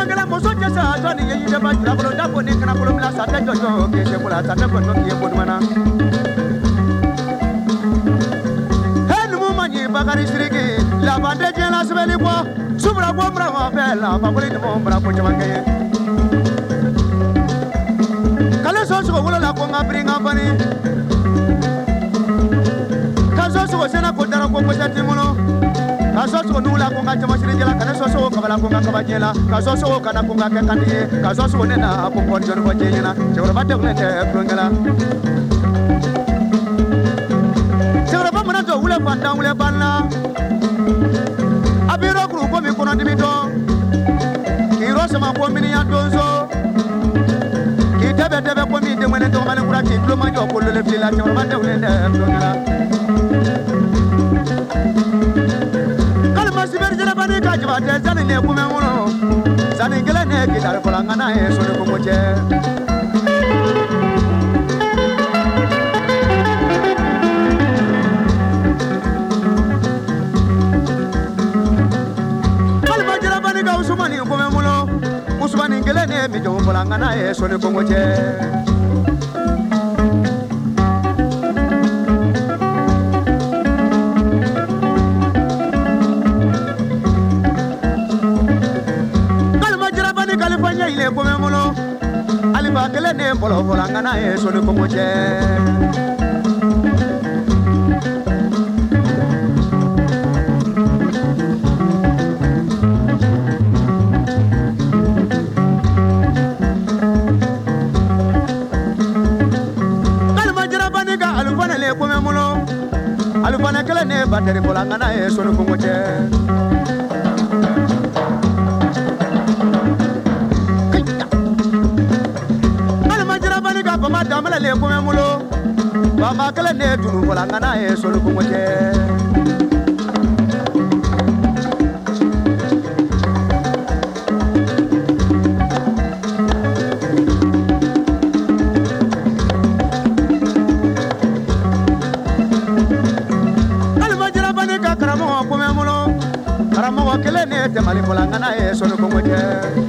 Mangala moso jasa Tony ye de ba jira bolo da ko ni kana bolo mila sa ta jojo ke se bula sa ta ko ke bodu mana Hen mu manyi Bakari Siriki la bande je la sebeli ko subra ko mra ma fe la ba boli mo mra ko jamange Kale so so wala la ko ngabri ngabani Kaso so sena ko dara ko sa timuno Kaso so nula ko ngacha mashiri jela kana so so kabala ko ngaka bajela kaso so kana ko ngaka kandiye kaso so nena ko ko jon ko jena jewra batte ko nete ko ngala jewra ba mana to wule fanda wule banna abiro ko ko mi kono dimito iro sama ko mini ya donzo ki tebe ko mi de mene to mane kura ki lo ma jo ko le fila jewra batte ko nete ko ngala Bani ka jabate zani ne kume muno zani gele ne gitar kolangana e sore ko moje Kalma jara bani ka usmani kume muno usmani gele ne mi jo kolangana e sore ko moje ile ko memulo ali ba kele ne bolo ngana e so le ko moje kalma jara bani ga alu bana le ko memulo alu bana kele ne bateri bolo ngana e so le ko moje Bama damala le ko memulo bama kala ne tunu wala ngana e solo ko moje Alma jara bani ka karamo ko memulo karamo kala ne te mali wala ngana e solo ko moje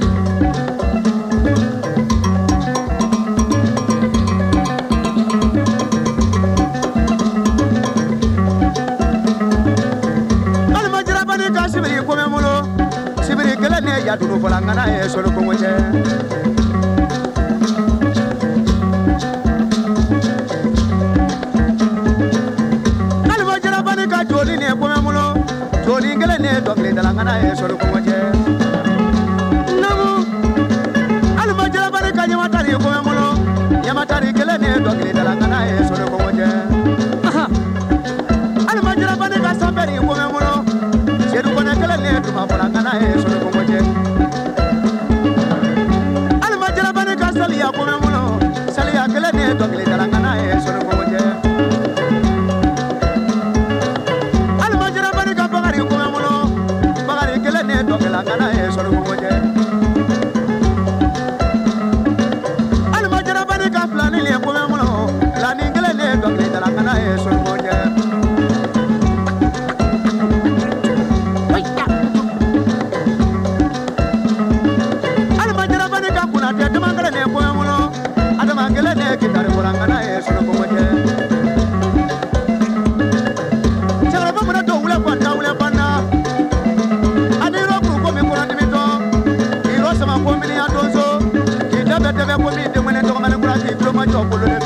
ya dulu ngana e solo ko moje Alma jara bani ka joli ne ko memulo joli ngele ne dogle dala ngana e solo ko moje namu Alma jara bani ka nyamatari ko memulo nyamatari ngele ne dogle dala ngana e solo ko moje Alma jara bani ka samberi ko memulo sedu ko ne ngele ne tuma ngana e solo ko moje Alma jara bani ka saliya ko memulo saliya ngele ne dogle dala ngana e solo ko moje Alma jara bani ka bagari ko memulo bagari ngele ne dogle ngana e solo ko moje Alma jara bani ka flani le ko memulo flani ngele ne dogle dala ngana e solo ko moje Ko mi de mene to ngale kurati diplomat ko